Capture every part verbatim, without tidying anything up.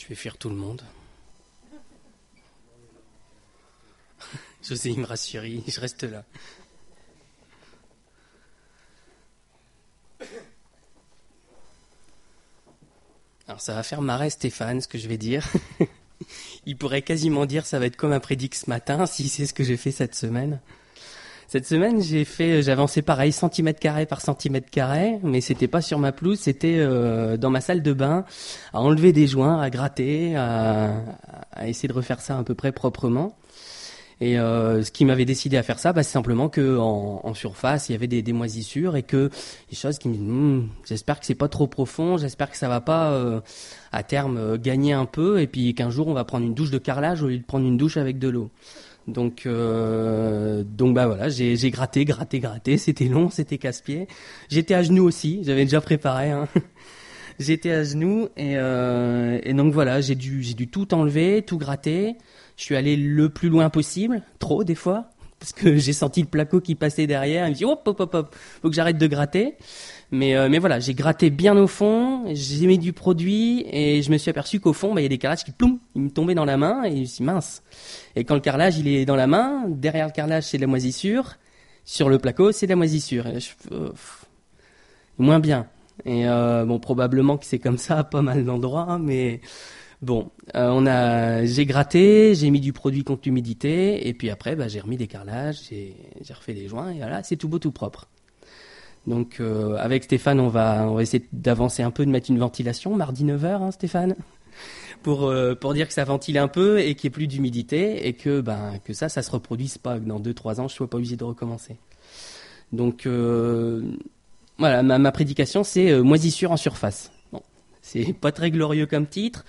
Je vais fuir tout le monde. José, il me rassure, je reste là. Alors ça va faire marrer Stéphane, ce que je vais dire. Il pourrait quasiment dire ça va être comme un prédic ce matin, si c'est ce que j'ai fait cette semaine. Cette semaine, j'ai fait, j'ai avancé pareil, centimètre carré par centimètre carré, mais c'était pas sur ma pelouse, c'était euh, dans ma salle de bain, à enlever des joints, à gratter, à, à essayer de refaire ça à peu près proprement. Et euh, ce qui m'avait décidé à faire ça, bah, c'est simplement que en, en surface, il y avait des, des moisissures et que des choses qui me disent, hm, j'espère que c'est pas trop profond, j'espère que ça va pas euh, à terme euh, gagner un peu, et puis qu'un jour on va prendre une douche de carrelage au lieu de prendre une douche avec de l'eau. Donc, euh, donc bah voilà, j'ai, j'ai gratté, gratté, gratté. C'était long, c'était casse-pied. J'étais à genoux aussi. J'avais déjà préparé. Hein. J'étais à genoux et, euh, et donc voilà, j'ai dû, j'ai dû tout enlever, tout gratter. Je suis allé le plus loin possible, trop des fois, parce que j'ai senti le placo qui passait derrière. Il me dit hop, hop, hop, hop, faut que j'arrête de gratter. Mais, euh, mais voilà, j'ai gratté bien au fond, j'ai mis du produit et je me suis aperçu qu'au fond, bah, il y a des carrelages qui, ploum, ils me tombaient dans la main et je me suis dit, mince. Et quand le carrelage, il est dans la main, derrière le carrelage, c'est de la moisissure, sur le placo, c'est de la moisissure. Et là, je, euh, pff, moins bien. Et euh, bon, probablement que c'est comme ça à pas mal d'endroits, hein, mais bon, euh, on a, j'ai gratté, j'ai mis du produit contre l'humidité et puis après, bah, j'ai remis des carrelages, j'ai, j'ai refait des joints et voilà, c'est tout beau, tout propre. Donc euh, avec Stéphane, on va, on va essayer d'avancer un peu, de mettre une ventilation, mardi neuf heures, hein, Stéphane, pour, euh, pour dire que ça ventile un peu et qu'il n'y ait plus d'humidité et que, ben, que ça, ça se reproduise pas, que dans deux trois ans, je ne sois pas obligé de recommencer. Donc euh, voilà, ma, ma prédication, c'est euh, moisissure en surface. Bon, c'est pas très glorieux comme titre,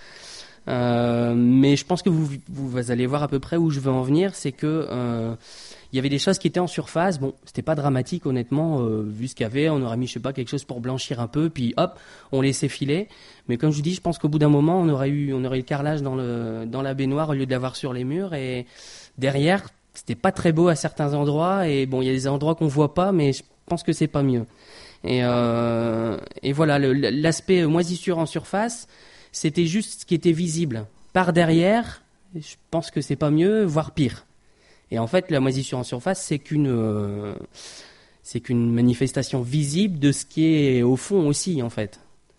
euh, mais je pense que vous, vous allez voir à peu près où je veux en venir, c'est que... Euh, il y avait des choses qui étaient en surface. Bon, c'était pas dramatique, honnêtement, euh, vu ce qu'il y avait. On aurait mis, je sais pas, quelque chose pour blanchir un peu, puis hop, on laissait filer. Mais comme je vous dis, je pense qu'au bout d'un moment, on aurait eu, on aurait eu le carrelage dans le, dans la baignoire au lieu de l'avoir sur les murs. Et derrière, c'était pas très beau à certains endroits. Et bon, il y a des endroits qu'on voit pas, mais je pense que c'est pas mieux. Et, euh, et voilà, le, l'aspect moisissure en surface, c'était juste ce qui était visible. Par derrière, je pense que c'est pas mieux, voire pire. Et en fait, la moisissure en surface, c'est qu'une, euh, c'est qu'une manifestation visible de ce qui est au fond aussi, en fait.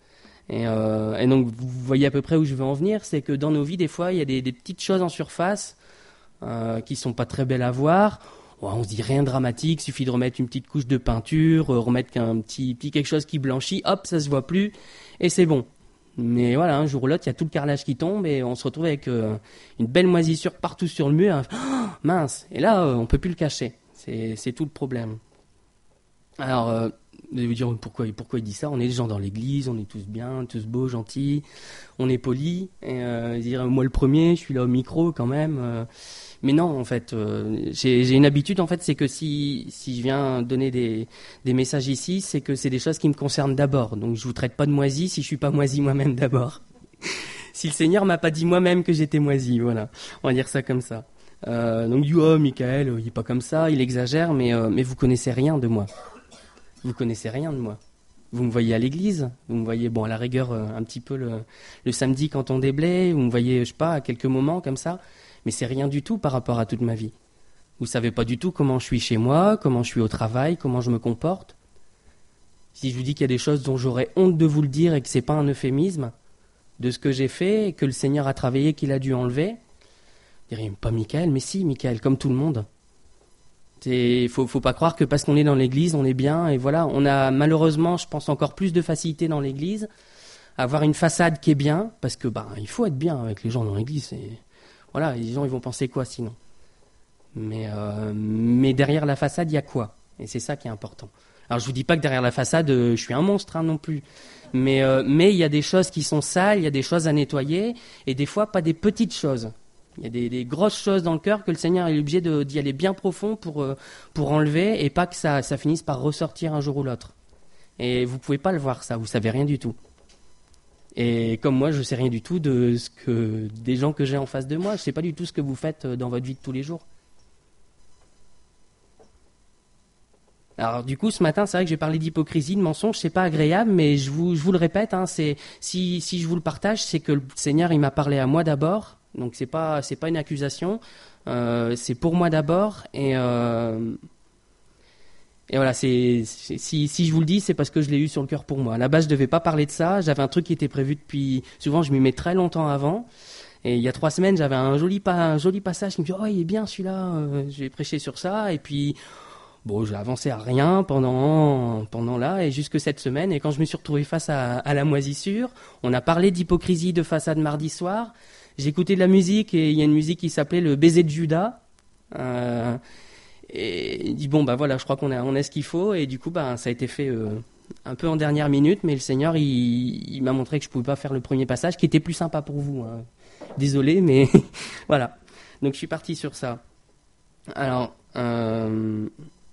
Et, euh, et donc, vous voyez à peu près où je veux en venir, c'est que dans nos vies, des fois, il y a des, des petites choses en surface euh, qui sont pas très belles à voir. Ouais, on se dit rien de dramatique, suffit de remettre une petite couche de peinture, euh, remettre un petit, petit quelque chose qui blanchit, hop, ça se voit plus, et c'est bon. Mais voilà, un jour ou l'autre, il y a tout le carrelage qui tombe et on se retrouve avec euh, une belle moisissure partout sur le mur. Oh, mince. Et là, euh, on peut plus le cacher. C'est, c'est tout le problème. Alors, euh, vous allez vous dire pourquoi, pourquoi il dit ça. On est des gens dans l'église, on est tous bien, tous beaux, gentils, on est polis. Et euh, dire moi le premier, je suis là au micro quand même. Euh, mais non, en fait, euh, j'ai, j'ai une habitude, en fait, c'est que si, si je viens donner des, des messages ici, c'est que c'est des choses qui me concernent d'abord. Donc, je vous traite pas de moisi si je suis pas moisi moi-même d'abord. Si le Seigneur m'a pas dit moi-même que j'étais moisi, voilà. On va dire ça comme ça. Euh, donc, du oh, Michael, il est pas comme ça, il exagère, mais, euh, mais vous connaissez rien de moi. Vous connaissez rien de moi. Vous me voyez à l'église, vous me voyez, bon, à la rigueur, euh, un petit peu le, le samedi quand on déblaye, vous me voyez, je sais pas, à quelques moments comme ça. Mais c'est rien du tout par rapport à toute ma vie. Vous savez pas du tout comment je suis chez moi, comment je suis au travail, comment je me comporte. Si je vous dis qu'il y a des choses dont j'aurais honte de vous le dire et que c'est pas un euphémisme, de ce que j'ai fait et que le Seigneur a travaillé, qu'il a dû enlever, vous direz, pas Michael, mais si, Michael, comme tout le monde. Il faut, faut pas croire que parce qu'on est dans l'église, on est bien, et voilà. On a malheureusement, je pense, encore plus de facilité dans l'église à avoir une façade qui est bien, parce que bah, il faut être bien avec les gens dans l'église. Et voilà, les gens ils vont penser quoi sinon. Mais, euh, mais derrière la façade, il y a quoi? Et c'est ça qui est important. Alors je vous dis pas que derrière la façade, euh, je suis un monstre hein, non plus. Mais euh, mais il y a des choses qui sont sales, il y a des choses à nettoyer, et des fois pas des petites choses. Il y a des, des grosses choses dans le cœur que le Seigneur est obligé de, d'y aller bien profond pour, euh, pour enlever, et pas que ça, ça finisse par ressortir un jour ou l'autre. Et vous pouvez pas le voir ça, vous savez rien du tout. Et comme moi, je sais rien du tout de ce que des gens que j'ai en face de moi, je sais pas du tout ce que vous faites dans votre vie de tous les jours. Alors du coup, ce matin, c'est vrai que j'ai parlé d'hypocrisie, de mensonge, c'est pas agréable, mais je vous, je vous le répète, hein, c'est si, si je vous le partage, c'est que le Seigneur, il m'a parlé à moi d'abord, donc c'est pas, c'est pas une accusation, euh, c'est pour moi d'abord, et euh, et voilà, c'est, c'est si, si je vous le dis, c'est parce que je l'ai eu sur le cœur pour moi. À la base, je devais pas parler de ça, j'avais un truc qui était prévu depuis, souvent je m'y mets très longtemps avant. Et il y a trois semaines, j'avais un joli, pa- un joli passage qui me dit « Oh, il est bien celui-là, euh, j'ai prêché sur ça. » Et puis, bon, j'ai avancé à rien pendant, pendant là, et jusque cette semaine. Et quand je me suis retrouvé face à, à la moisissure, on a parlé d'hypocrisie de façade mardi soir. J'ai écouté de la musique, et il y a une musique qui s'appelait Le baiser de Judas. Euh, et il dit « Bon, bah voilà, je crois qu'on a, on a ce qu'il faut. » Et du coup, bah, ça a été fait euh, un peu en dernière minute, mais le Seigneur, il, il m'a montré que je pouvais pas faire le premier passage, qui était plus sympa pour vous, hein. Désolé, mais voilà. Donc je suis parti sur ça. Alors, euh...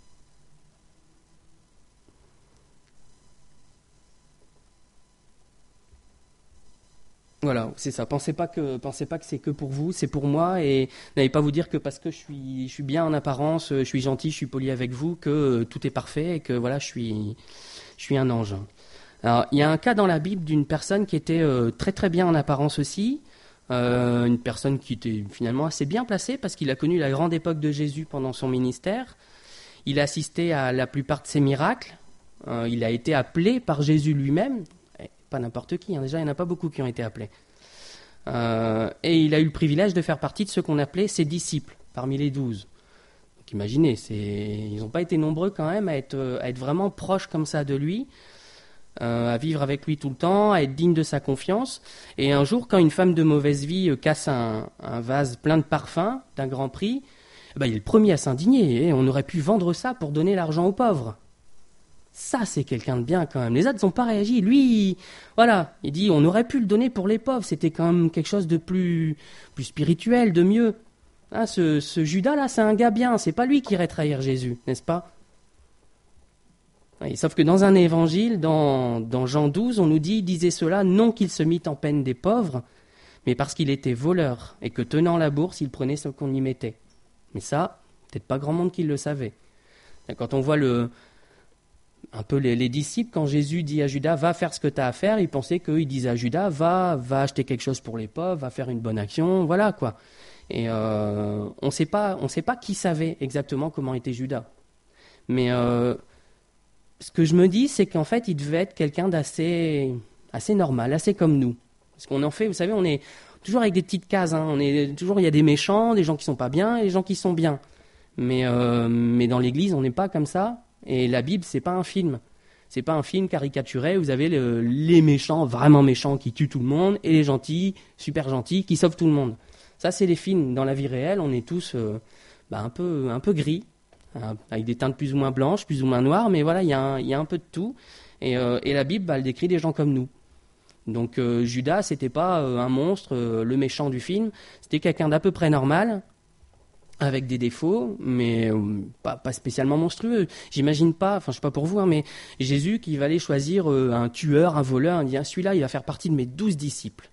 voilà, c'est ça. Pensez pas que, pensez pas que c'est que pour vous, c'est pour moi, et n'allez pas vous dire que parce que je suis, je suis bien en apparence, je suis gentil, je suis poli avec vous, que euh, tout est parfait et que voilà, je suis, je suis un ange. Alors, il y a un cas dans la Bible d'une personne qui était euh, très très bien en apparence aussi. Euh, une personne qui était finalement assez bien placée parce qu'il a connu la grande époque de Jésus pendant son ministère. Il a assisté à la plupart de ses miracles. Euh, il a été appelé par Jésus lui-même. Et pas n'importe qui, hein. Déjà il n'y en a pas beaucoup qui ont été appelés. Euh, et il a eu le privilège de faire partie de ceux qu'on appelait ses disciples, parmi les douze. Donc imaginez, c'est... ils n'ont pas été nombreux quand même à être, à être vraiment proches comme ça de lui. Euh, à vivre avec lui tout le temps, à être digne de sa confiance. Et un jour, quand une femme de mauvaise vie euh, casse un, un vase plein de parfums d'un grand prix, eh ben, il est le premier à s'indigner. Et on aurait pu vendre ça pour donner l'argent aux pauvres. Ça, c'est quelqu'un de bien quand même. Les autres n'ont pas réagi. Lui, il, voilà, il dit on aurait pu le donner pour les pauvres. C'était quand même quelque chose de plus, plus spirituel, de mieux. Hein, ce, ce Judas-là, c'est un gars bien. C'est pas lui qui irait trahir Jésus, n'est-ce pas ? Oui, sauf que dans un évangile, dans, dans Jean douze, on nous dit, il disait cela non qu'il se mit en peine des pauvres, mais parce qu'il était voleur, et que tenant la bourse, il prenait ce qu'on y mettait. Mais ça, peut-être pas grand monde qui le savait. Quand on voit le, un peu les, les disciples, quand Jésus dit à Judas, va faire ce que tu as à faire, ils pensaient qu'il disait à Judas, va, va acheter quelque chose pour les pauvres, va faire une bonne action, voilà quoi. Et euh, on sait pas, on sait pas qui savait exactement comment était Judas. Mais... Euh, ce que je me dis, c'est qu'en fait, il devait être quelqu'un d'assez assez normal, assez comme nous. Parce qu'on en fait, vous savez, on est toujours avec des petites cases. Hein. On est toujours, il y a des méchants, des gens qui sont pas bien, et des gens qui sont bien. Mais euh, mais dans l'Église, on n'est pas comme ça. Et la Bible, c'est pas un film. C'est pas un film caricaturé. Vous avez le, les méchants, vraiment méchants, qui tuent tout le monde, et les gentils, super gentils, qui sauvent tout le monde. Ça, c'est les films. Dans la vie réelle, on est tous euh, bah, un peu un peu gris. Avec des teintes plus ou moins blanches, plus ou moins noires, mais voilà, il y, y a un peu de tout. Et, euh, et la Bible, bah, elle décrit des gens comme nous. Donc euh, Judas, c'était pas euh, un monstre, euh, le méchant du film, c'était quelqu'un d'à peu près normal, avec des défauts, mais euh, pas, pas spécialement monstrueux. J'imagine pas, enfin je sais pas pour vous, hein, mais Jésus qui va aller choisir euh, un tueur, un voleur, il dit ah, celui-là, il va faire partie de mes douze disciples.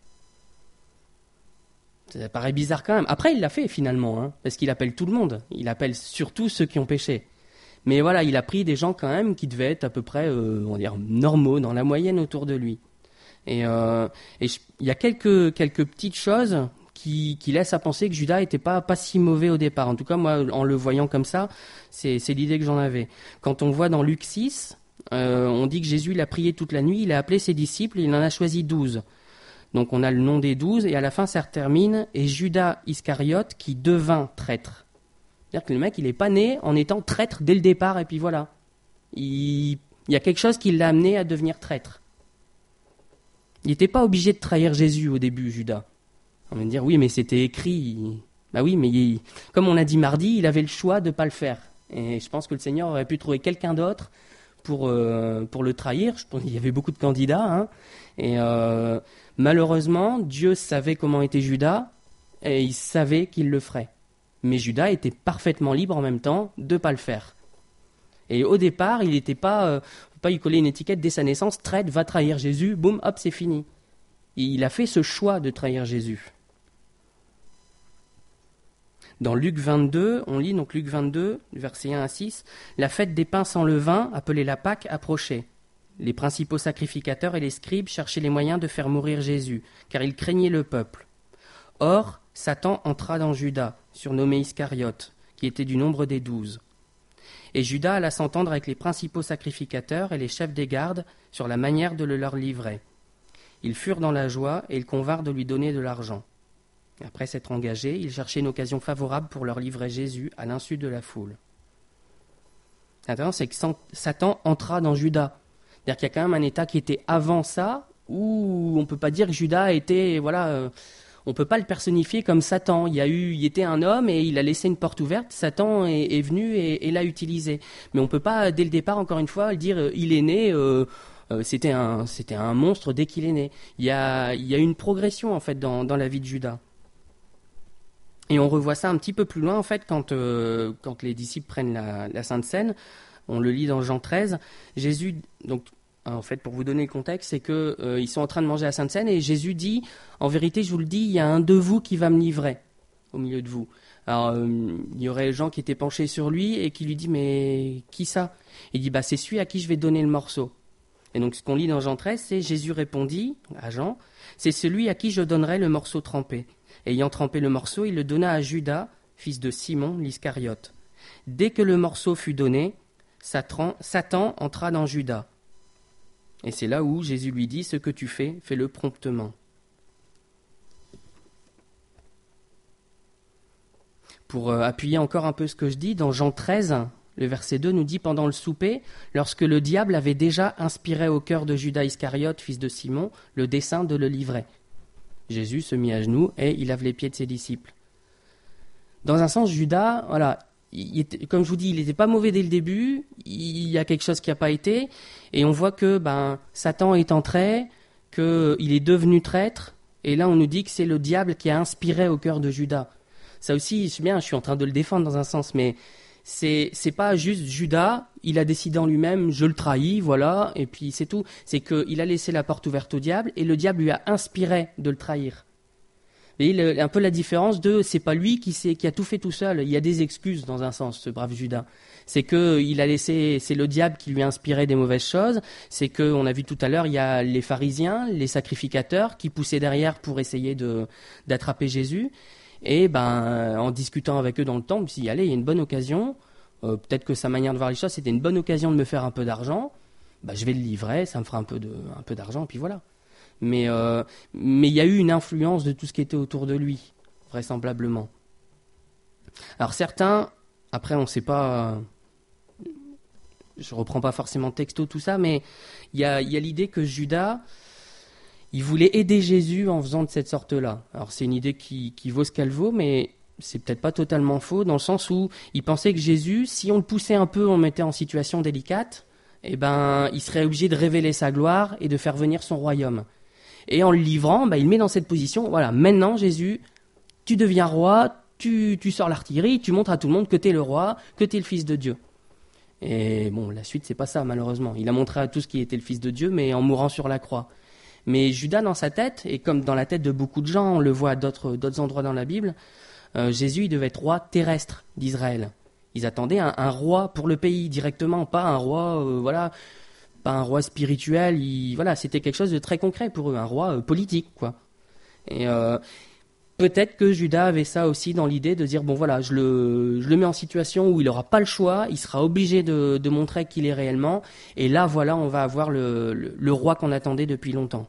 Ça paraît bizarre quand même. Après, il l'a fait finalement, hein, parce qu'il appelle tout le monde. Il appelle surtout ceux qui ont péché. Mais voilà, il a pris des gens quand même qui devaient être à peu près, euh, on va dire, normaux, dans la moyenne autour de lui. Et euh, et je- il y a quelques quelques petites choses qui, qui laissent à penser que Judas était pas pas si mauvais au départ. En tout cas, moi, en le voyant comme ça, c'est c'est l'idée que j'en avais. Quand on voit dans Luc six, euh, on dit que Jésus il a prié toute la nuit, il a appelé ses disciples, il en a choisi douze. Donc on a le nom des douze, et à la fin ça termine, et Judas Iscariote qui devint traître. C'est-à-dire que le mec, il n'est pas né en étant traître dès le départ, et puis voilà. Il, il y a quelque chose qui l'a amené à devenir traître. Il n'était pas obligé de trahir Jésus au début, Judas. On va me dire, oui, mais c'était écrit. Bah oui, mais il, comme on a dit mardi, il avait le choix de ne pas le faire. Et je pense que le Seigneur aurait pu trouver quelqu'un d'autre pour, euh, pour le trahir. Je pense qu'il y avait beaucoup de candidats, hein. Et euh, malheureusement, Dieu savait comment était Judas, et il savait qu'il le ferait. Mais Judas était parfaitement libre en même temps de ne pas le faire. Et au départ, il n'était pas, euh, faut pas y coller une étiquette dès sa naissance, traite, va trahir Jésus, boum, hop, c'est fini. Il a fait ce choix de trahir Jésus. Dans Luc vingt-deux, on lit donc Luc vingt-deux, versets un à six, « La fête des pains sans levain, appelée la Pâque, approchait. Les principaux sacrificateurs et les scribes cherchaient les moyens de faire mourir Jésus, car ils craignaient le peuple. Or, Satan entra dans Judas, surnommé Iscariote, qui était du nombre des douze. Et Judas alla s'entendre avec les principaux sacrificateurs et les chefs des gardes sur la manière de le leur livrer. Ils furent dans la joie et ils convinrent de lui donner de l'argent. Après s'être engagés, ils cherchaient une occasion favorable pour leur livrer Jésus à l'insu de la foule. » L'intéressant, c'est que Satan entra dans Judas. C'est-à-dire qu'il y a quand même un état qui était avant ça, où on ne peut pas dire que Judas était, voilà, euh, on ne peut pas le personnifier comme Satan. Il y a eu, il était un homme et il a laissé une porte ouverte. Satan est, est venu et, et l'a utilisé. Mais on ne peut pas, dès le départ, encore une fois, le dire, euh, il est né. Euh, euh, c'était un, c'était un monstre dès qu'il est né. Il y a, il y a une progression en fait dans, dans la vie de Judas. Et on revoit ça un petit peu plus loin, en fait, quand, euh, quand les disciples prennent la, la Sainte Seine. On le lit dans Jean treize. Jésus, donc, en fait, pour vous donner le contexte, c'est qu'ils euh, sont en train de manger la Sainte Seine et Jésus dit, en vérité, je vous le dis, il y a un de vous qui va me livrer au milieu de vous. Alors, euh, il y aurait les gens qui étaient penchés sur lui et qui lui dit, mais qui ça? Il dit, bah, c'est celui à qui je vais donner le morceau. Et donc, ce qu'on lit dans Jean treize, c'est Jésus répondit à Jean, c'est celui à qui je donnerai le morceau trempé. Et ayant trempé le morceau, il le donna à Judas, fils de Simon l'Iscariote. Dès que le morceau fut donné, Satan, Satan entra dans Judas. Et c'est là où Jésus lui dit, ce que tu fais, fais-le promptement. Pour euh, appuyer encore un peu ce que je dis, dans Jean treize, le verset deux nous dit, pendant le souper, lorsque le diable avait déjà inspiré au cœur de Judas Iscariote, fils de Simon, le dessein de le livrer. Jésus se mit à genoux et il lave les pieds de ses disciples. Dans un sens, Judas, voilà, il était, comme je vous dis, il n'était pas mauvais dès le début, il y a quelque chose qui n'a pas été, et on voit que ben, Satan est entré, qu'il est devenu traître, et là on nous dit que c'est le diable qui a inspiré au cœur de Judas. Ça aussi, c'est bien, je suis en train de le défendre dans un sens, mais c'est, c'est pas juste Judas, il a décidé en lui-même, je le trahis, voilà, et puis c'est tout. C'est qu'il a laissé la porte ouverte au diable, et le diable lui a inspiré de le trahir. Vous voyez, un peu la différence de, c'est pas lui qui, qui a tout fait tout seul, il y a des excuses dans un sens, ce brave Judas. C'est que il a laissé, c'est le diable qui lui a inspiré des mauvaises choses, c'est que, on a vu tout à l'heure, il y a les pharisiens, les sacrificateurs, qui poussaient derrière pour essayer de, d'attraper Jésus. Et ben, en discutant avec eux dans le temple, s'il y allait, il y a une bonne occasion. Euh, peut-être que sa manière de voir les choses, c'était une bonne occasion de me faire un peu d'argent. Ben, je vais le livrer, ça me fera un peu de, un peu d'argent, et puis voilà. Mais euh, mais il y a eu une influence de tout ce qui était autour de lui, vraisemblablement. Alors certains, après on ne sait pas, je reprends pas forcément texto tout ça, mais il y a, il y a l'idée que Judas, il voulait aider Jésus en faisant de cette sorte-là. Alors c'est une idée qui, qui vaut ce qu'elle vaut, mais c'est peut-être pas totalement faux, dans le sens où il pensait que Jésus, si on le poussait un peu, on le mettait en situation délicate, eh ben, il serait obligé de révéler sa gloire et de faire venir son royaume. Et en le livrant, ben, il met dans cette position, voilà, maintenant Jésus, tu deviens roi, tu, tu sors l'artillerie, tu montres à tout le monde que tu es le roi, que tu es le fils de Dieu. Et bon, la suite, c'est pas ça, malheureusement. Il a montré à tous qu'il était le fils de Dieu, mais en mourant sur la croix. Mais Judas, dans sa tête, et comme dans la tête de beaucoup de gens, on le voit à d'autres, d'autres endroits dans la Bible, euh, Jésus, il devait être roi terrestre d'Israël. Ils attendaient un, un roi pour le pays directement, pas un roi, euh, voilà, pas un roi spirituel. Il, voilà, c'était quelque chose de très concret pour eux, un roi euh, politique, quoi. Et euh, peut-être que Judas avait ça aussi dans l'idée de dire bon voilà, je le, je le mets en situation où il n'aura pas le choix, il sera obligé de, de montrer qu'il est réellement, et là voilà, on va avoir le, le, le roi qu'on attendait depuis longtemps.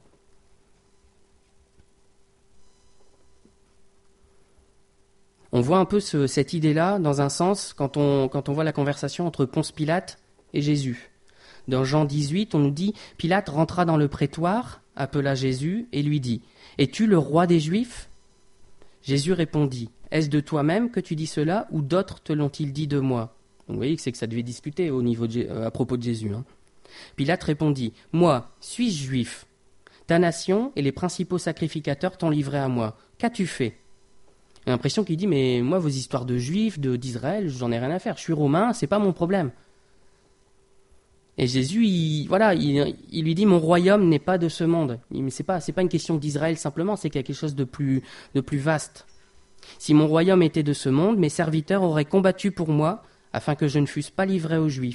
On voit un peu ce, cette idée-là dans un sens quand on, quand on voit la conversation entre Ponce Pilate et Jésus. Dans Jean dix-huit, on nous dit « Pilate rentra dans le prétoire, appela Jésus et lui dit « Es-tu le roi des Juifs ?» Jésus répondit « Est-ce de toi-même que tu dis cela ou d'autres te l'ont-ils dit de moi ?» Donc vous voyez que c'est que ça devait disputer au niveau de, euh, à propos de Jésus. Hein. Pilate répondit « Moi, suis-je juif ? Ta nation et les principaux sacrificateurs t'ont livré à moi. Qu'as-tu fait ?» J'ai l'impression qu'il dit « Mais moi, vos histoires de juifs, de, d'Israël, j'en ai rien à faire. Je suis romain, c'est pas mon problème. » Et Jésus, il, voilà, il, il lui dit « Mon royaume n'est pas de ce monde. » Mais c'est pas, c'est pas une question d'Israël simplement, c'est qu'il y a quelque chose de plus, de plus vaste. Si mon royaume était de ce monde, mes serviteurs auraient combattu pour moi, afin que je ne fusse pas livré aux Juifs. »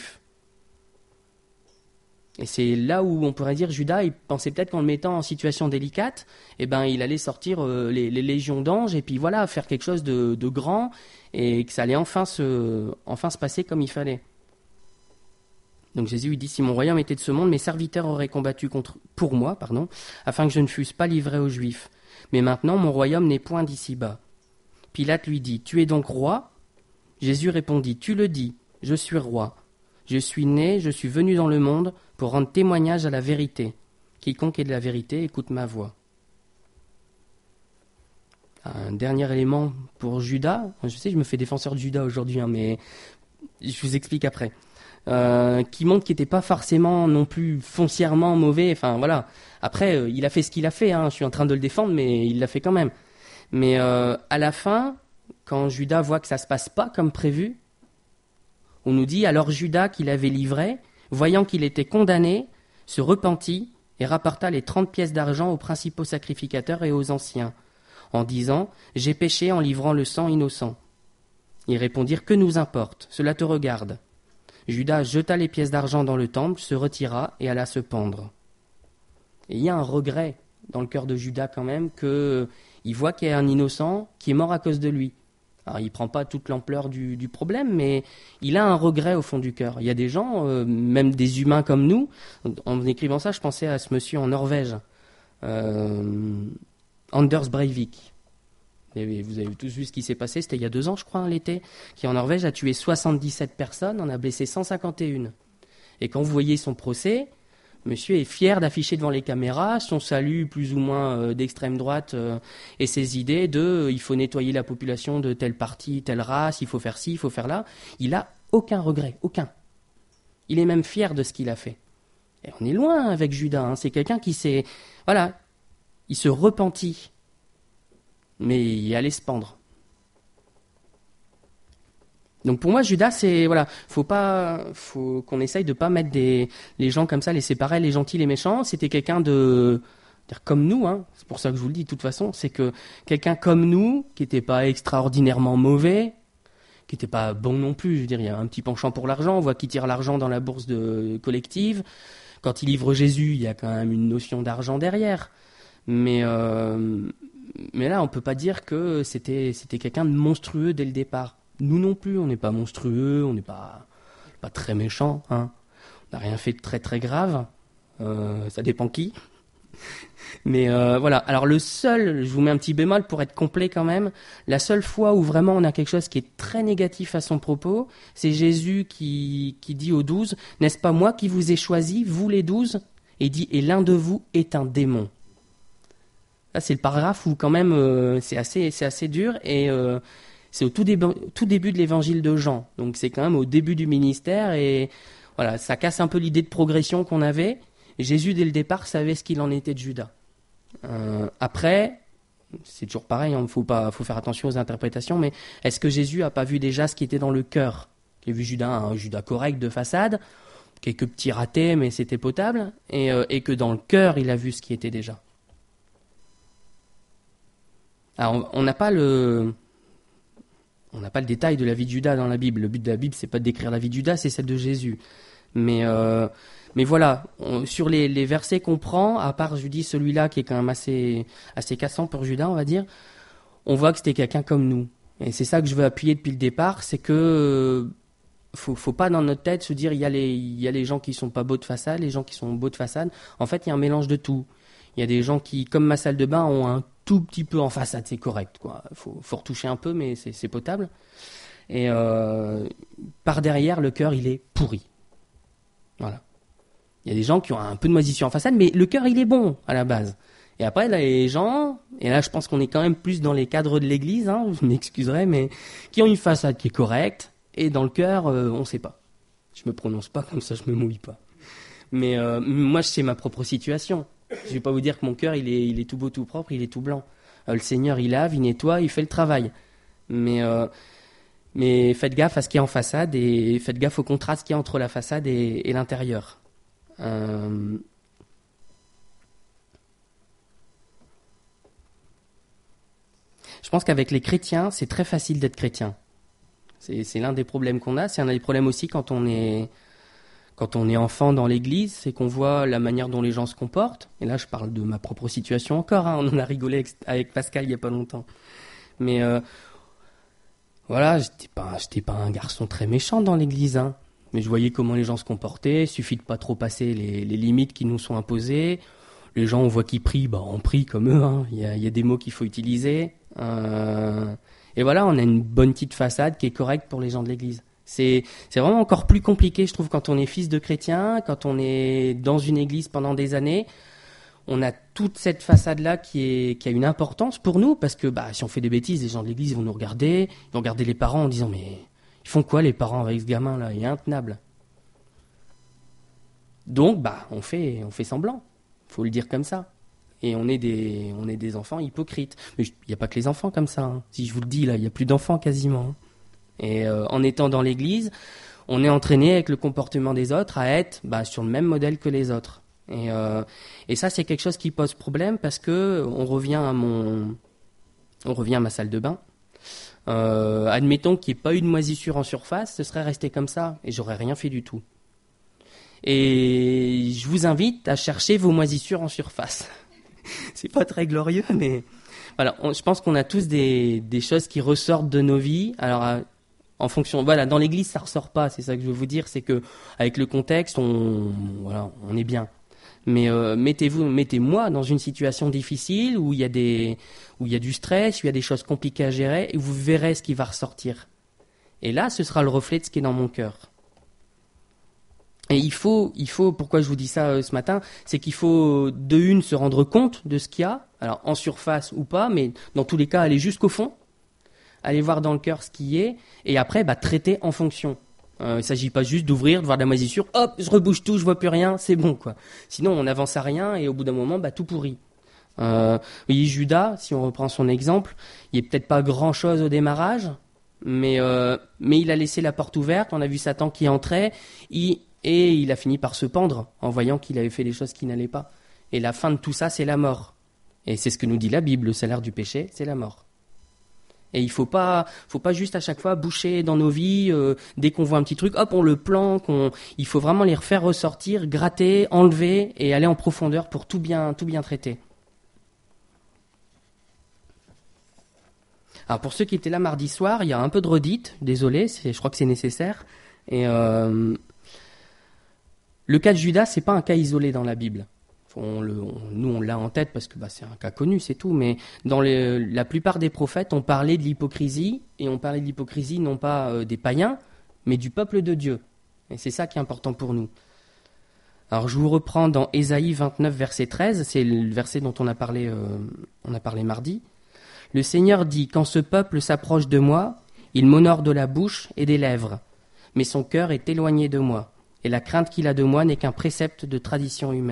Et c'est là où on pourrait dire Judas, il pensait peut-être qu'en le mettant en situation délicate, eh ben, il allait sortir euh, les, les légions d'anges et puis voilà, faire quelque chose de, de grand et que ça allait enfin se, enfin se passer comme il fallait. Donc Jésus il dit, si mon royaume était de ce monde, mes serviteurs auraient combattu contre, pour moi, pardon, afin que je ne fusse pas livré aux Juifs. Mais maintenant, mon royaume n'est point d'ici-bas. Pilate lui dit, tu es donc roi ? Jésus répondit, tu le dis, je suis roi. Je suis né, je suis venu dans le monde pour rendre témoignage à la vérité. Quiconque est de la vérité, écoute ma voix. Un dernier élément pour Judas. Je sais, je me fais défenseur de Judas aujourd'hui, hein, mais je vous explique après. Euh, qui montre qu'il n'était pas forcément non plus foncièrement mauvais. Enfin voilà. Après, euh, il a fait ce qu'il a fait. Hein. Je suis en train de le défendre, mais il l'a fait quand même. Mais euh, à la fin, quand Judas voit que ça se passe pas comme prévu, on nous dit, alors Judas, qui l'avait livré, voyant qu'il était condamné, se repentit et rapporta les trente pièces d'argent aux principaux sacrificateurs et aux anciens, en disant, j'ai péché en livrant le sang innocent. Ils répondirent, que nous importe, cela te regarde. Judas jeta les pièces d'argent dans le temple, se retira et alla se pendre. Et il y a un regret dans le cœur de Judas quand même, qu'il voit qu'il y a un innocent qui est mort à cause de lui. Alors, il ne prend pas toute l'ampleur du, du problème, mais il a un regret au fond du cœur. Il y a des gens, euh, même des humains comme nous, en écrivant ça, je pensais à ce monsieur en Norvège, euh, Anders Breivik. Et vous avez tous vu ce qui s'est passé, c'était il y a deux ans, je crois, hein, l'été, qui en Norvège a tué soixante-dix-sept personnes, en a blessé cent cinquante et un. Et quand vous voyez son procès, monsieur est fier d'afficher devant les caméras son salut plus ou moins euh, d'extrême droite euh, et ses idées de euh, il faut nettoyer la population de telle partie, telle race, il faut faire ci, il faut faire là. Il n'a aucun regret, aucun. Il est même fier de ce qu'il a fait. Et on est loin avec Judas, hein. C'est quelqu'un qui s'est... Voilà, il se repentit, mais il allait se pendre. Donc pour moi, Judas, c'est voilà, faut pas, faut qu'on essaye de pas mettre des les gens comme ça, les séparer, les gentils, les méchants. C'était quelqu'un de comme nous, hein. C'est pour ça que je vous le dis de toute façon, c'est que quelqu'un comme nous, qui n'était pas extraordinairement mauvais, qui n'était pas bon non plus. Je veux dire, il y a un petit penchant pour l'argent. On voit qu'il tire l'argent dans la bourse de collective. Quand il livre Jésus, il y a quand même une notion d'argent derrière. Mais euh, mais là, on peut pas dire que c'était c'était quelqu'un de monstrueux dès le départ. Nous non plus, on n'est pas monstrueux, on n'est pas, pas très méchant, hein. On n'a rien fait de très très grave, euh, ça dépend qui. Mais euh, voilà, alors le seul, je vous mets un petit bémol pour être complet quand même, la seule fois où vraiment on a quelque chose qui est très négatif à son propos, c'est Jésus qui, qui dit aux douze, « N'est-ce pas moi qui vous ai choisi, vous les douze ?» Et il dit « Et l'un de vous est un démon. » Là, c'est le paragraphe où quand même euh, c'est assez, c'est assez dur et... Euh, c'est au tout début, tout début de l'évangile de Jean, donc c'est quand même au début du ministère et voilà, ça casse un peu l'idée de progression qu'on avait. Jésus dès le départ savait ce qu'il en était de Judas. Euh, après, c'est toujours pareil, il hein, faut pas, faut faire attention aux interprétations, mais est-ce que Jésus a pas vu déjà ce qui était dans le cœur ? Il a vu Judas, un Judas correct de façade, quelques petits ratés, mais c'était potable, et, euh, et que dans le cœur il a vu ce qui était déjà. Alors on n'a pas le On n'a pas le détail de la vie de Judas dans la Bible. Le but de la Bible, c'est pas de décrire la vie de Judas, c'est celle de Jésus. Mais, euh, mais voilà, on, sur les, les versets qu'on prend, à part, je dis, celui-là qui est quand même assez, assez cassant pour Judas, on va dire, on voit que c'était quelqu'un comme nous. Et c'est ça que je veux appuyer depuis le départ, c'est que euh, faut, faut pas dans notre tête se dire il y a les, il y a les gens qui sont pas beaux de façade, les gens qui sont beaux de façade. En fait, il y a un mélange de tout. Il y a des gens qui, comme ma salle de bain, ont un tout petit peu en façade, c'est correct, quoi. Faut, faut retoucher un peu, mais c'est, c'est potable. Et euh, par derrière, le cœur, il est pourri. Voilà. Il y a des gens qui ont un peu de moisissure en façade, mais le cœur, il est bon à la base. Et après, là, les gens, et là, je pense qu'on est quand même plus dans les cadres de l'église, hein, vous m'excuserez, mais qui ont une façade qui est correcte, et dans le cœur, euh, on sait pas. Je me prononce pas, comme ça, je me mouille pas. Mais euh, moi, je sais ma propre situation. Je vais pas vous dire que mon cœur, il est, il est tout beau, tout propre, il est tout blanc. Euh, le Seigneur, il lave, il nettoie, il fait le travail. Mais, euh, mais faites gaffe à ce qu'il y a en façade et faites gaffe au contraste qu'il y a entre la façade et, et l'intérieur. Euh... Je pense qu'avec les chrétiens, c'est très facile d'être chrétien. C'est, c'est l'un des problèmes qu'on a. C'est un des problèmes aussi quand on est, quand on est enfant dans l'église, c'est qu'on voit la manière dont les gens se comportent. Et là, je parle de ma propre situation encore. Hein. On en a rigolé avec, avec Pascal il y a pas longtemps. Mais euh, voilà, j'étais pas, j'étais pas un garçon très méchant dans l'église. Hein. Mais je voyais comment les gens se comportaient. Il suffit de pas trop passer les, les limites qui nous sont imposées. Les gens, on voit qu'ils prient, bah on prie comme eux. Hein. Il y a, il y a des mots qu'il faut utiliser. Euh, et voilà, on a une bonne petite façade qui est correcte pour les gens de l'église. C'est, c'est vraiment encore plus compliqué, je trouve, quand on est fils de chrétien, quand on est dans une église pendant des années. On a toute cette façade-là qui, est, qui a une importance pour nous, parce que bah, si on fait des bêtises, les gens de l'église vont nous regarder, ils vont regarder les parents en disant « Mais ils font quoi les parents avec ce gamin-là ? Il est intenable. » Donc, bah, on fait, on fait semblant. Il faut le dire comme ça. Et on est des, on est des enfants hypocrites. Mais il n'y a pas que les enfants comme ça. Hein. Si je vous le dis, là, il n'y a plus d'enfants quasiment. Et euh, en étant dans l'église, on est entraîné avec le comportement des autres à être bah, sur le même modèle que les autres. Et, euh, et ça, c'est quelque chose qui pose problème parce que on revient à mon, on revient à ma salle de bain. Euh, admettons qu'il n'y ait pas eu de moisissure en surface, ce serait resté comme ça et j'aurais rien fait du tout. Et je vous invite à chercher vos moisissures en surface. C'est pas très glorieux, mais voilà. On, je pense qu'on a tous des, des choses qui ressortent de nos vies. Alors, euh, en fonction, voilà, dans l'église, ça ressort pas. C'est ça que je veux vous dire, c'est que avec le contexte, on, voilà, on est bien. Mais euh, mettez-vous, mettez-moi dans une situation difficile où il y a des, où il y a du stress, où il y a des choses compliquées à gérer, et vous verrez ce qui va ressortir. Et là, ce sera le reflet de ce qui est dans mon cœur. Et il faut, il faut, pourquoi je vous dis ça euh, ce matin, c'est qu'il faut de une se rendre compte de ce qu'il y a, alors en surface ou pas, mais dans tous les cas aller jusqu'au fond, aller voir dans le cœur ce qui est, et après bah, traiter en fonction. Euh, il ne s'agit pas juste d'ouvrir, de voir de la moisissure, hop, je rebouche tout, je vois plus rien, c'est bon quoi. Sinon on n'avance à rien et au bout d'un moment bah, tout pourrit. Euh, vous voyez Judas, si on reprend son exemple, il n'y a peut-être pas grand-chose au démarrage, mais euh, mais il a laissé la porte ouverte, on a vu Satan qui entrait, il Et il a fini par se pendre en voyant qu'il avait fait des choses qui n'allaient pas. Et la fin de tout ça, c'est la mort. Et c'est ce que nous dit la Bible, le salaire du péché, c'est la mort. Et il ne faut pas, faut pas juste à chaque fois boucher dans nos vies, euh, dès qu'on voit un petit truc, hop, on le planque. On... Il faut vraiment les refaire ressortir, gratter, enlever et aller en profondeur pour tout bien, tout bien traiter. Alors pour ceux qui étaient là mardi soir, il y a un peu de redite, désolé, c'est, je crois que c'est nécessaire. Et... Euh, Le cas de Judas, c'est pas un cas isolé dans la Bible. On le, on, nous, on l'a en tête parce que bah, c'est un cas connu, c'est tout. Mais dans les, la plupart des prophètes, on parlait de l'hypocrisie, et on parlait de l'hypocrisie non pas euh, des païens, mais du peuple de Dieu. Et c'est ça qui est important pour nous. Alors, je vous reprends dans Ésaïe vingt-neuf, verset treize, c'est le verset dont on a parlé, euh, on a parlé mardi. Le Seigneur dit « Quand ce peuple s'approche de moi, il m'honore de la bouche et des lèvres, mais son cœur est éloigné de moi. Et la crainte qu'il a de moi n'est qu'un précepte de tradition humaine. »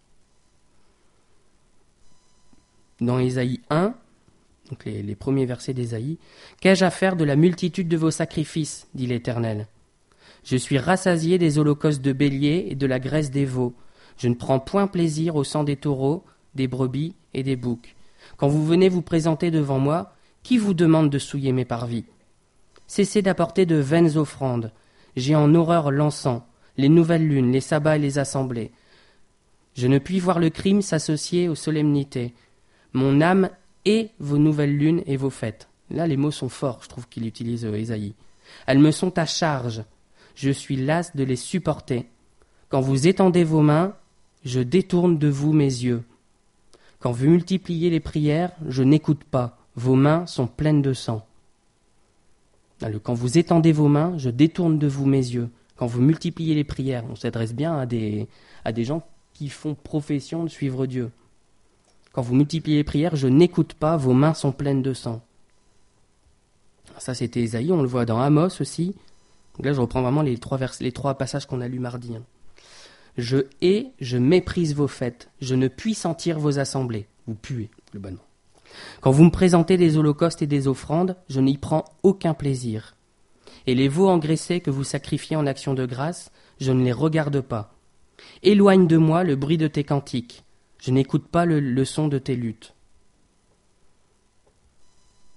Dans Ésaïe un, donc les, les premiers versets d'Ésaïe, « Qu'ai-je à faire de la multitude de vos sacrifices, dit l'Éternel. Je suis rassasié des holocaustes de béliers et de la graisse des veaux. Je ne prends point plaisir au sang des taureaux, des brebis et des boucs. Quand vous venez vous présenter devant moi, qui vous demande de souiller mes parvis? Cessez d'apporter de vaines offrandes. J'ai en horreur l'encens, les nouvelles lunes, les sabbats et les assemblées. Je ne puis voir le crime s'associer aux solennités. Mon âme hait vos nouvelles lunes et vos fêtes. Là, les mots sont forts, je trouve qu'il utilise euh, Ésaïe. Elles me sont à charge. Je suis las de les supporter. Quand vous étendez vos mains, je détourne de vous mes yeux. Quand vous multipliez les prières, je n'écoute pas. Vos mains sont pleines de sang. Quand vous étendez vos mains, je détourne de vous mes yeux. Quand vous multipliez les prières, on s'adresse bien à des, à des gens qui font profession de suivre Dieu. Quand vous multipliez les prières, je n'écoute pas, vos mains sont pleines de sang. Ça, c'était Ésaïe, on le voit dans Amos aussi. Donc là, je reprends vraiment les trois, vers, les trois passages qu'on a lus mardi. Je hais, je méprise vos fêtes, je ne puis sentir vos assemblées. Vous puez, globalement. Quand vous me présentez des holocaustes et des offrandes, je n'y prends aucun plaisir. Et les veaux engraissés que vous sacrifiez en action de grâce, je ne les regarde pas. Éloigne de moi le bruit de tes cantiques. Je n'écoute pas le, le son de tes luttes.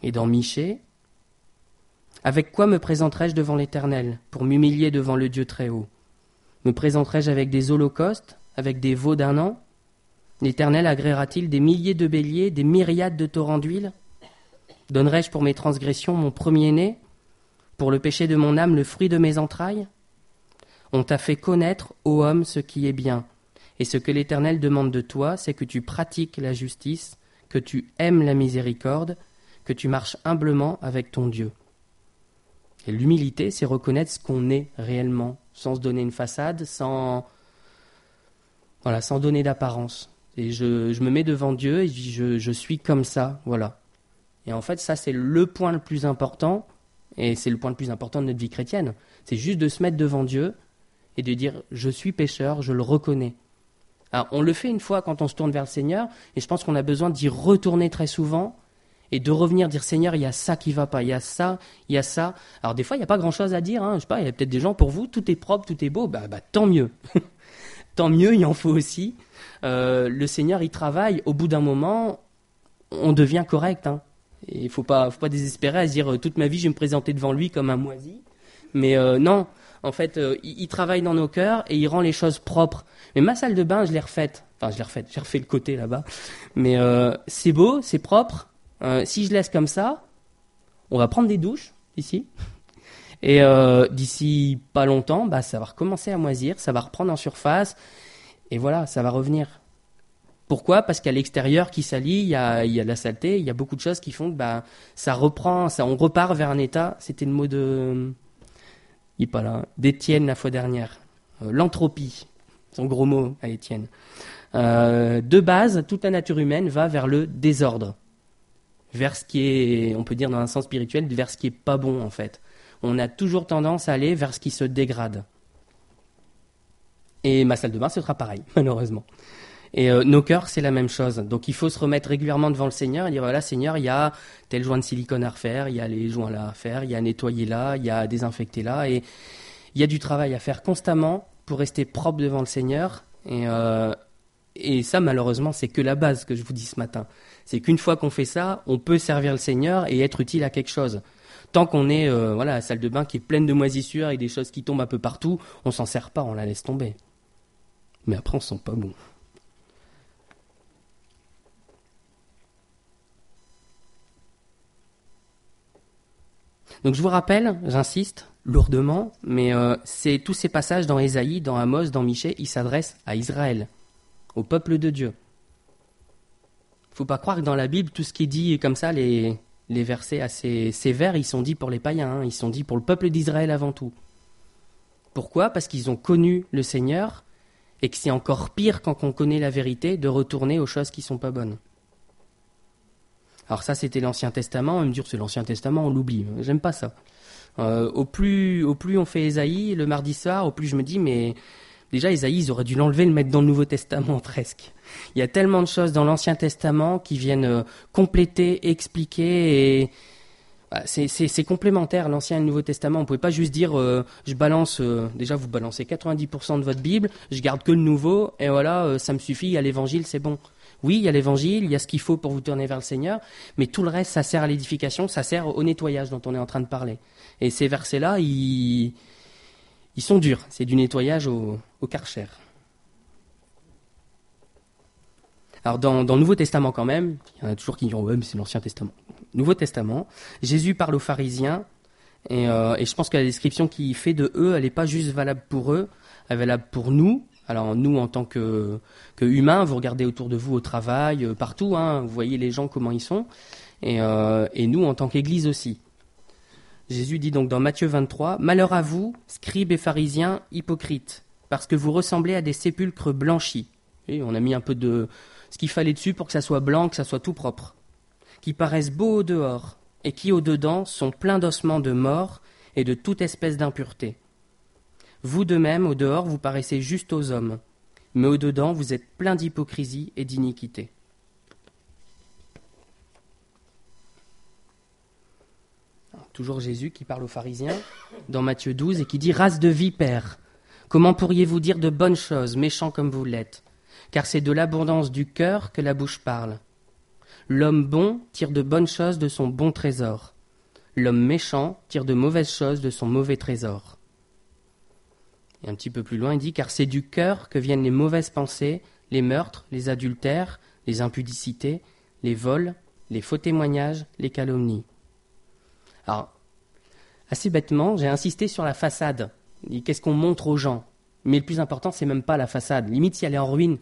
Et dans Michée, « Avec quoi me présenterai-je devant l'Éternel, pour m'humilier devant le Dieu très haut ? Me présenterai-je avec des holocaustes, avec des veaux d'un an ? L'Éternel agréera-t-il des milliers de béliers, des myriades de torrents d'huile ? Donnerai-je pour mes transgressions mon premier-né, pour le péché de mon âme le fruit de mes entrailles ? On t'a fait connaître, ô homme, ce qui est bien. Et ce que l'Éternel demande de toi, c'est que tu pratiques la justice, que tu aimes la miséricorde, que tu marches humblement avec ton Dieu. » Et l'humilité, c'est reconnaître ce qu'on est réellement, sans se donner une façade, sans, voilà, sans donner d'apparence. Et je, je me mets devant Dieu et je dis, je, je suis comme ça, voilà. Et en fait, ça, c'est le point le plus important, et c'est le point le plus important de notre vie chrétienne. C'est juste de se mettre devant Dieu et de dire, je suis pécheur, je le reconnais. Alors, on le fait une fois quand on se tourne vers le Seigneur, et je pense qu'on a besoin d'y retourner très souvent, et de revenir dire, Seigneur, il y a ça qui va pas, il y a ça, il y a ça. Alors des fois, il n'y a pas grand-chose à dire, hein. Je sais pas, il y a peut-être des gens, pour vous, tout est propre, tout est beau, bah, bah tant mieux. Tant mieux, il en faut aussi. Euh, le Seigneur, il travaille, au bout d'un moment, on devient correct, hein. Et il ne faut pas, faut pas désespérer à se dire, euh, toute ma vie, je vais me présenter devant lui comme un moisi. Mais euh, non, en fait, euh, il, il travaille dans nos cœurs et il rend les choses propres. Mais ma salle de bain, je l'ai refaite. Enfin, je l'ai refaite, j'ai refait le côté là-bas. Mais euh, c'est beau, c'est propre. Euh, si je laisse comme ça, on va prendre des douches ici. Et euh, d'ici pas longtemps, bah, ça va recommencer à moisir, ça va reprendre en surface. Et voilà, ça va revenir. Pourquoi ? Parce qu'à l'extérieur qui salit, il y a, il y a de la saleté, il y a beaucoup de choses qui font que bah, ça reprend, ça, on repart vers un état. C'était le mot de... Il n'est pas là. D'Étienne la fois dernière. Euh, l'entropie. Son gros mot à Étienne. Euh, de base, toute la nature humaine va vers le désordre. Vers ce qui est, on peut dire dans un sens spirituel, vers ce qui est pas bon en fait. On a toujours tendance à aller vers ce qui se dégrade. Et ma salle de bain, ce sera pareil, malheureusement. Et euh, nos cœurs, c'est la même chose. Donc il faut se remettre régulièrement devant le Seigneur et dire, voilà Seigneur, il y a tel joint de silicone à refaire, il y a les joints là à faire, il y a à nettoyer là, il y a à désinfecter là. Et il y a du travail à faire constamment pour rester propre devant le Seigneur. Et, euh, et ça, malheureusement, c'est que la base que je vous dis ce matin. C'est qu'une fois qu'on fait ça, on peut servir le Seigneur et être utile à quelque chose. Tant qu'on est euh, voilà, la salle de bain qui est pleine de moisissures et des choses qui tombent un peu partout, on s'en sert pas, on la laisse tomber. Mais après, on sent pas bon. Donc je vous rappelle, j'insiste lourdement, mais euh, c'est tous ces passages dans Ésaïe, dans Amos, dans Michée, ils s'adressent à Israël, au peuple de Dieu. Il ne faut pas croire que dans la Bible, tout ce qui est dit comme ça, les, les versets assez sévères, ils sont dits pour les païens, hein, ils sont dits pour le peuple d'Israël avant tout. Pourquoi ? Parce qu'ils ont connu le Seigneur et que c'est encore pire quand on connaît la vérité de retourner aux choses qui ne sont pas bonnes. Alors ça, c'était l'Ancien Testament. On va me dire, c'est l'Ancien Testament, on l'oublie. J'aime pas ça. Euh, au plus, au plus on fait Ésaïe le mardi soir, au plus je me dis, mais déjà Ésaïe, ils auraient dû l'enlever, le mettre dans le Nouveau Testament presque. Il y a tellement de choses dans l'Ancien Testament qui viennent euh, compléter, expliquer, et bah, c'est, c'est, c'est complémentaire, l'Ancien et le Nouveau Testament. On pouvait pas juste dire, euh, je balance, euh, déjà vous balancez quatre-vingt-dix pour cent de votre Bible, je garde que le Nouveau, et voilà, euh, ça me suffit, il y a l'Évangile, c'est bon. Oui, il y a l'Évangile, il y a ce qu'il faut pour vous tourner vers le Seigneur, mais tout le reste, ça sert à l'édification, ça sert au nettoyage dont on est en train de parler. Et ces versets-là, ils, ils sont durs. C'est du nettoyage au, au Karcher. Alors, dans, dans le Nouveau Testament quand même, il y en a toujours qui diront « Ouais, mais c'est l'Ancien Testament ». Nouveau Testament, Jésus parle aux pharisiens, et, euh, et je pense que la description qu'il fait de eux, elle n'est pas juste valable pour eux, elle est valable pour nous. Alors nous, en tant que, que humains, vous regardez autour de vous au travail, euh, partout, hein, vous voyez les gens comment ils sont, et, euh, et nous, en tant qu'Église aussi. Jésus dit donc dans Matthieu vingt-trois, « Malheur à vous, scribes et pharisiens, hypocrites, parce que vous ressemblez à des sépulcres blanchis. » Et on a mis un peu de ce qu'il fallait dessus pour que ça soit blanc, que ça soit tout propre. « Qui paraissent beaux au dehors, et qui au dedans sont pleins d'ossements de mort et de toute espèce d'impureté. Vous de même, au dehors, vous paraissez juste aux hommes, mais au dedans, vous êtes plein d'hypocrisie et d'iniquité. » Toujours Jésus qui parle aux pharisiens dans Matthieu douze et qui dit « Race de vipères, comment pourriez-vous dire de bonnes choses, méchants comme vous l'êtes ? Car c'est de l'abondance du cœur que la bouche parle. L'homme bon tire de bonnes choses de son bon trésor. L'homme méchant tire de mauvaises choses de son mauvais trésor. Et un petit peu plus loin, il dit « Car c'est du cœur que viennent les mauvaises pensées, les meurtres, les adultères, les impudicités, les vols, les faux témoignages, les calomnies. » Alors, assez bêtement, j'ai insisté sur la façade. Qu'est-ce qu'on montre aux gens? Mais le plus important, c'est même pas la façade. Limite, si elle est en ruine,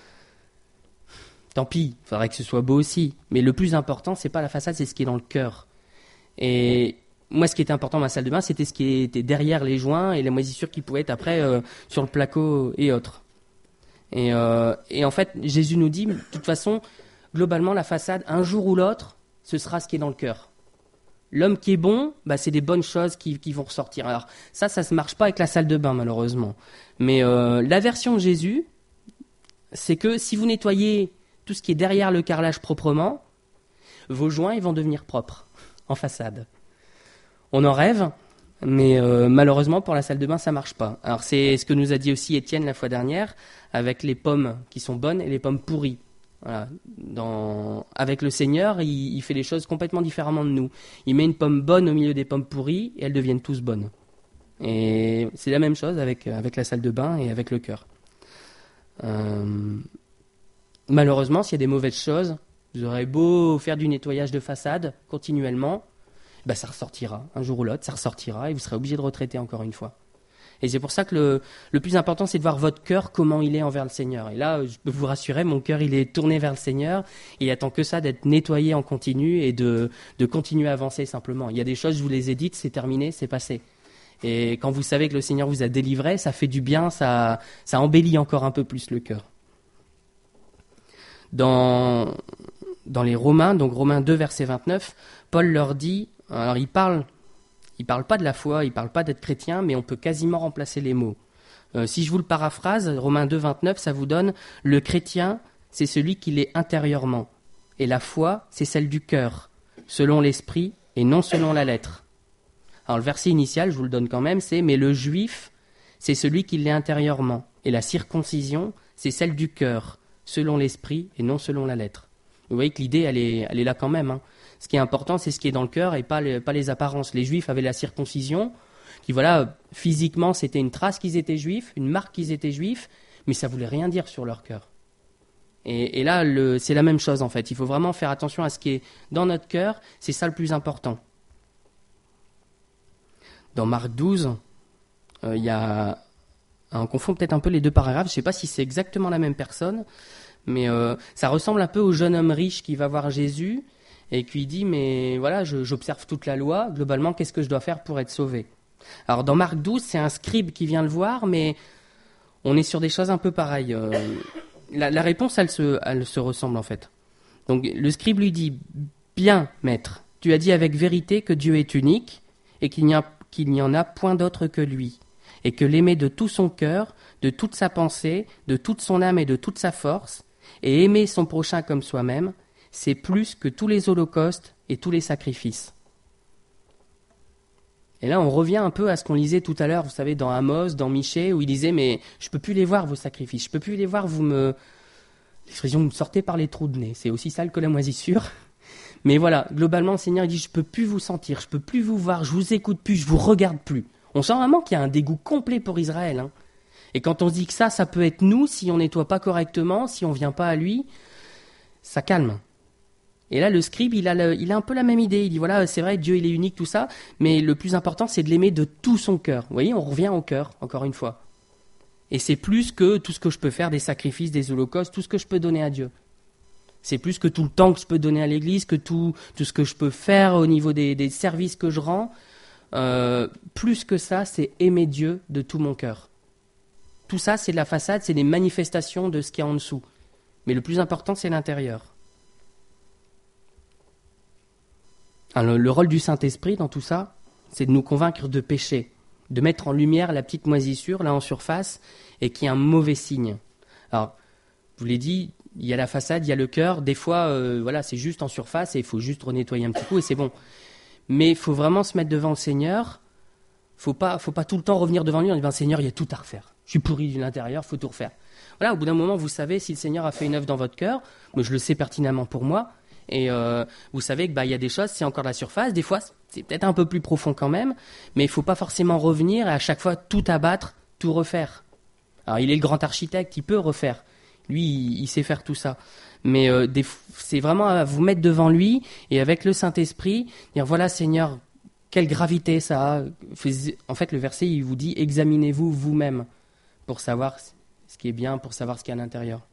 tant pis, il faudrait que ce soit beau aussi. Mais le plus important, c'est pas la façade, c'est ce qui est dans le cœur. Et moi, ce qui était important dans ma salle de bain, c'était ce qui était derrière les joints et les moisissures qui pouvaient être après euh, sur le placo et autres. Et, euh, et en fait, Jésus nous dit, de toute façon, globalement, la façade, un jour ou l'autre, ce sera ce qui est dans le cœur. L'homme qui est bon, bah, c'est des bonnes choses qui, qui vont ressortir. Alors ça, ça se marche pas avec la salle de bain, malheureusement. Mais euh, la version de Jésus, c'est que si vous nettoyez tout ce qui est derrière le carrelage proprement, vos joints, ils vont devenir propres, en façade. On en rêve, mais euh, malheureusement, pour la salle de bain, ça marche pas. Alors c'est ce que nous a dit aussi Étienne la fois dernière, avec les pommes qui sont bonnes et les pommes pourries. Voilà. Dans... Avec le Seigneur, il, il fait les choses complètement différemment de nous. Il met une pomme bonne au milieu des pommes pourries et elles deviennent tous bonnes. Et c'est la même chose avec, avec la salle de bain et avec le cœur. Euh... Malheureusement, s'il y a des mauvaises choses, vous aurez beau faire du nettoyage de façade continuellement, ben ça ressortira. Un jour ou l'autre, ça ressortira et vous serez obligé de retraiter encore une fois. Et c'est pour ça que le, le plus important, c'est de voir votre cœur, comment il est envers le Seigneur. Et là, je peux vous rassurer, mon cœur, il est tourné vers le Seigneur. Et il attend que ça, d'être nettoyé en continu et de, de continuer à avancer simplement. Il y a des choses, je vous les ai dites, c'est terminé, c'est passé. Et quand vous savez que le Seigneur vous a délivré, ça fait du bien, ça, ça embellit encore un peu plus le cœur. Dans, dans les Romains, donc Romains deux, verset vingt-neuf, Paul leur dit, alors il parle... Il ne parle pas de la foi, il ne parle pas d'être chrétien, mais on peut quasiment remplacer les mots. Euh, si je vous le paraphrase, Romains deux, vingt-neuf, ça vous donne « Le chrétien, c'est celui qui l'est intérieurement, et la foi, c'est celle du cœur, selon l'esprit et non selon la lettre. » Alors le verset initial, je vous le donne quand même, c'est « Mais le juif, c'est celui qui l'est intérieurement, et la circoncision, c'est celle du cœur, selon l'esprit et non selon la lettre. » Vous voyez que l'idée, elle est, elle est là quand même, hein. Ce qui est important, c'est ce qui est dans le cœur et pas les, pas les apparences. Les Juifs avaient la circoncision, qui voilà, physiquement, c'était une trace qu'ils étaient Juifs, une marque qu'ils étaient Juifs, mais ça voulait rien dire sur leur cœur. Et, et là, le, c'est la même chose en fait. Il faut vraiment faire attention à ce qui est dans notre cœur, c'est ça le plus important. Dans Marc douze, euh, il y a, on confond peut-être un peu les deux paragraphes. Je ne sais pas si c'est exactement la même personne, mais euh, ça ressemble un peu au jeune homme riche qui va voir Jésus. Et qui dit, mais voilà, je, j'observe toute la loi, globalement, qu'est-ce que je dois faire pour être sauvé? Alors dans Marc douze, c'est un scribe qui vient le voir, mais on est sur des choses un peu pareilles. Euh, la, la réponse, elle se, elle se ressemble en fait. Donc le scribe lui dit, bien maître, tu as dit avec vérité que Dieu est unique et qu'il n'y a, qu'il n'y en a point d'autre que lui, et que l'aimer de tout son cœur, de toute sa pensée, de toute son âme et de toute sa force, et aimer son prochain comme soi-même, c'est plus que tous les holocaustes et tous les sacrifices. Et là, on revient un peu à ce qu'on lisait tout à l'heure, vous savez, dans Amos, dans Michée, où il disait, mais je peux plus les voir, vos sacrifices, je peux plus les voir, vous me... L'expression, vous me sortez par les trous de nez, c'est aussi sale que la moisissure. Mais voilà, globalement, le Seigneur il dit, je peux plus vous sentir, je peux plus vous voir, je vous écoute plus, je vous regarde plus. On sent vraiment qu'il y a un dégoût complet pour Israël, hein. Et quand on se dit que ça, ça peut être nous, si on nettoie pas correctement, si on vient pas à lui, ça calme. Et là, le scribe, il a, le, il a un peu la même idée. Il dit, voilà, c'est vrai, Dieu, il est unique, tout ça, mais le plus important, c'est de l'aimer de tout son cœur. Vous voyez, on revient au cœur, encore une fois. Et c'est plus que tout ce que je peux faire, des sacrifices, des holocaustes, tout ce que je peux donner à Dieu. C'est plus que tout le temps que je peux donner à l'Église, que tout, tout ce que je peux faire au niveau des, des services que je rends. Euh, plus que ça, c'est aimer Dieu de tout mon cœur. Tout ça, c'est de la façade, c'est des manifestations de ce qu'il y a en dessous. Mais le plus important, c'est l'intérieur. Alors, le rôle du Saint-Esprit dans tout ça, c'est de nous convaincre de pécher, de mettre en lumière la petite moisissure là en surface et qui est un mauvais signe. Alors, je vous l'ai dit, il y a la façade, il y a le cœur. Des fois, euh, voilà, c'est juste en surface et il faut juste renettoyer un petit coup et c'est bon. Mais il faut vraiment se mettre devant le Seigneur. Faut pas, faut pas tout le temps revenir devant lui en disant Seigneur, il y a tout à refaire. Je suis pourri de l'intérieur, faut tout refaire. Voilà, au bout d'un moment, vous savez si le Seigneur a fait une œuvre dans votre cœur. Moi, je le sais pertinemment pour moi. Et euh, vous savez que bah, y a des choses, c'est encore la surface. Des fois, c'est peut-être un peu plus profond quand même. Mais il ne faut pas forcément revenir et à chaque fois tout abattre, tout refaire. Alors, il est le grand architecte, il peut refaire. Lui, il, il sait faire tout ça. Mais euh, des, c'est vraiment à vous mettre devant lui et avec le Saint-Esprit, dire voilà Seigneur, quelle gravité ça a. En fait, le verset, il vous dit examinez-vous vous-même pour savoir ce qui est bien, pour savoir ce qu'il y a à l'intérieur.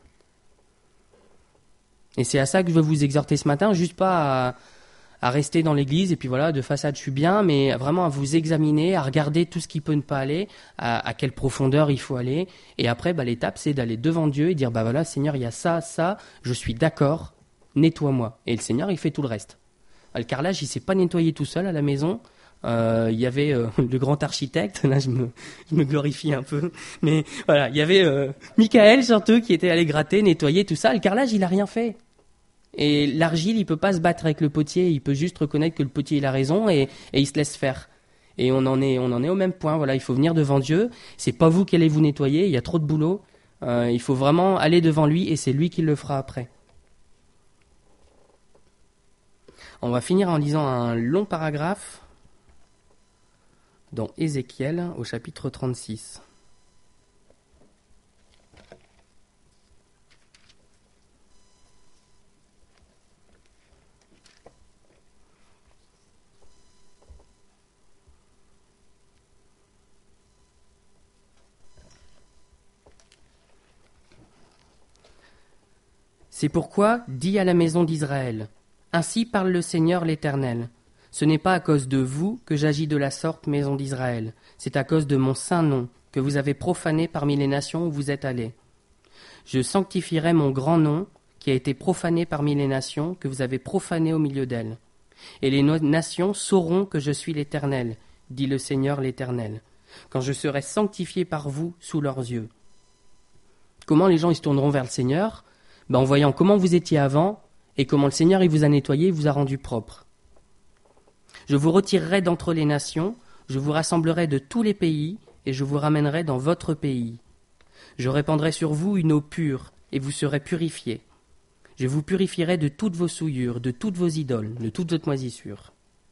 Et c'est à ça que je veux vous exhorter ce matin, juste pas à, à rester dans l'église et puis voilà, de façade je suis bien, mais vraiment à vous examiner, à regarder tout ce qui peut ne pas aller, à, à quelle profondeur il faut aller. Et après, bah, l'étape, c'est d'aller devant Dieu et dire, bah voilà, Seigneur, il y a ça, ça, je suis d'accord, nettoie-moi. Et le Seigneur, il fait tout le reste. Le carrelage, il s'est pas nettoyé tout seul à la maison. Euh, il y avait euh, le grand architecte, là je me, je me glorifie un peu, mais voilà, il y avait euh, Michael surtout qui était allé gratter, nettoyer, tout ça. Le carrelage, il a rien fait. Et l'argile, il peut pas se battre avec le potier, il peut juste reconnaître que le potier il a raison et, et il se laisse faire. Et on en est, on en est au même point. Voilà, il faut venir devant Dieu. C'est pas vous qui allez vous nettoyer, il y a trop de boulot. Euh, il faut vraiment aller devant lui et c'est lui qui le fera après. On va finir en lisant un long paragraphe dans Ézéchiel au chapitre trente-six. C'est pourquoi, dis à la maison d'Israël, ainsi parle le Seigneur l'Éternel. Ce n'est pas à cause de vous que j'agis de la sorte, maison d'Israël. C'est à cause de mon saint nom, que vous avez profané parmi les nations où vous êtes allés. Je sanctifierai mon grand nom, qui a été profané parmi les nations, que vous avez profané au milieu d'elles. Et les nations sauront que je suis l'Éternel, dit le Seigneur l'Éternel, quand je serai sanctifié par vous sous leurs yeux. Comment les gens ils se tourneront vers le Seigneur? Ben, en voyant comment vous étiez avant et comment le Seigneur il vous a nettoyé, il vous a rendu propre. Je vous retirerai d'entre les nations, je vous rassemblerai de tous les pays et je vous ramènerai dans votre pays. Je répandrai sur vous une eau pure et vous serez purifiés. Je vous purifierai de toutes vos souillures, de toutes vos idoles, de toute votre moisissure.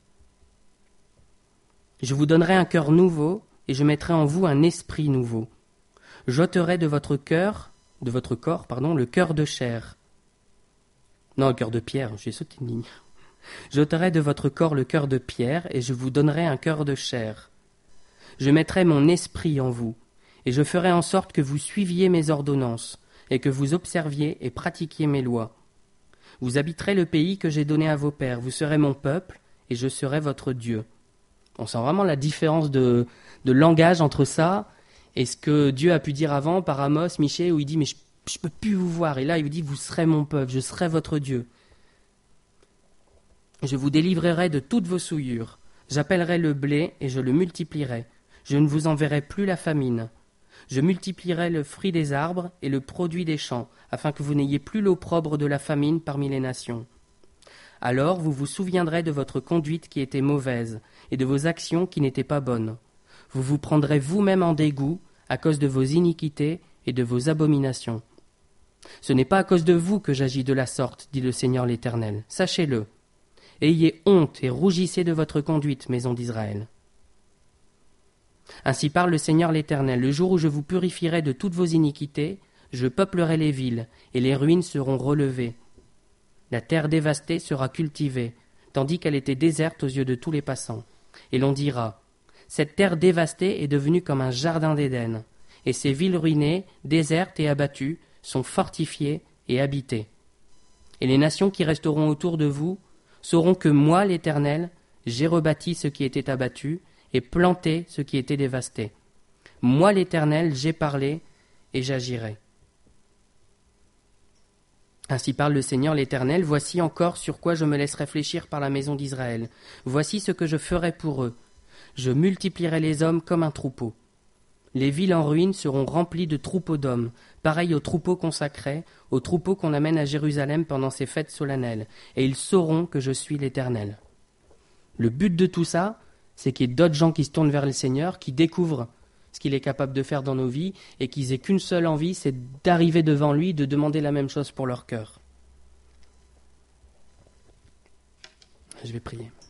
Je vous donnerai un cœur nouveau et je mettrai en vous un esprit nouveau. J'ôterai de votre cœur de votre corps, pardon, le cœur de chair. Non, le cœur de pierre, j'ai sauté une ligne. J'ôterai de votre corps le cœur de pierre, et je vous donnerai un cœur de chair. Je mettrai mon esprit en vous, et je ferai en sorte que vous suiviez mes ordonnances, et que vous observiez et pratiquiez mes lois. Vous habiterez le pays que j'ai donné à vos pères, vous serez mon peuple, et je serai votre Dieu. On sent vraiment la différence de, de langage entre ça et ce que Dieu a pu dire avant par Amos, Michée, où il dit « mais je ne peux plus vous voir ». Et là, il vous dit « vous serez mon peuple, je serai votre Dieu ». Je vous délivrerai de toutes vos souillures. J'appellerai le blé et je le multiplierai. Je ne vous enverrai plus la famine. Je multiplierai le fruit des arbres et le produit des champs, afin que vous n'ayez plus l'opprobre de la famine parmi les nations. Alors vous vous souviendrez de votre conduite qui était mauvaise et de vos actions qui n'étaient pas bonnes. Vous vous prendrez vous-même en dégoût à cause de vos iniquités et de vos abominations. Ce n'est pas à cause de vous que j'agis de la sorte, dit le Seigneur l'Éternel. Sachez-le. Ayez honte et rougissez de votre conduite, maison d'Israël. Ainsi parle le Seigneur l'Éternel. Le jour où je vous purifierai de toutes vos iniquités, je peuplerai les villes, et les ruines seront relevées. La terre dévastée sera cultivée, tandis qu'elle était déserte aux yeux de tous les passants. Et l'on dira, cette terre dévastée est devenue comme un jardin d'Éden, et ces villes ruinées, désertes et abattues, sont fortifiées et habitées. Et les nations qui resteront autour de vous sauront que moi, l'Éternel, j'ai rebâti ce qui était abattu, et planté ce qui était dévasté. Moi, l'Éternel, j'ai parlé, et j'agirai. Ainsi parle le Seigneur l'Éternel, voici encore sur quoi je me laisse réfléchir par la maison d'Israël. Voici ce que je ferai pour eux. Je multiplierai les hommes comme un troupeau. Les villes en ruine seront remplies de troupeaux d'hommes, pareils aux troupeaux consacrés, aux troupeaux qu'on amène à Jérusalem pendant ces fêtes solennelles, et ils sauront que je suis l'Éternel. Le but de tout ça, c'est qu'il y ait d'autres gens qui se tournent vers le Seigneur, qui découvrent ce qu'il est capable de faire dans nos vies, et qu'ils aient qu'une seule envie, c'est d'arriver devant lui, de demander la même chose pour leur cœur. Je vais prier.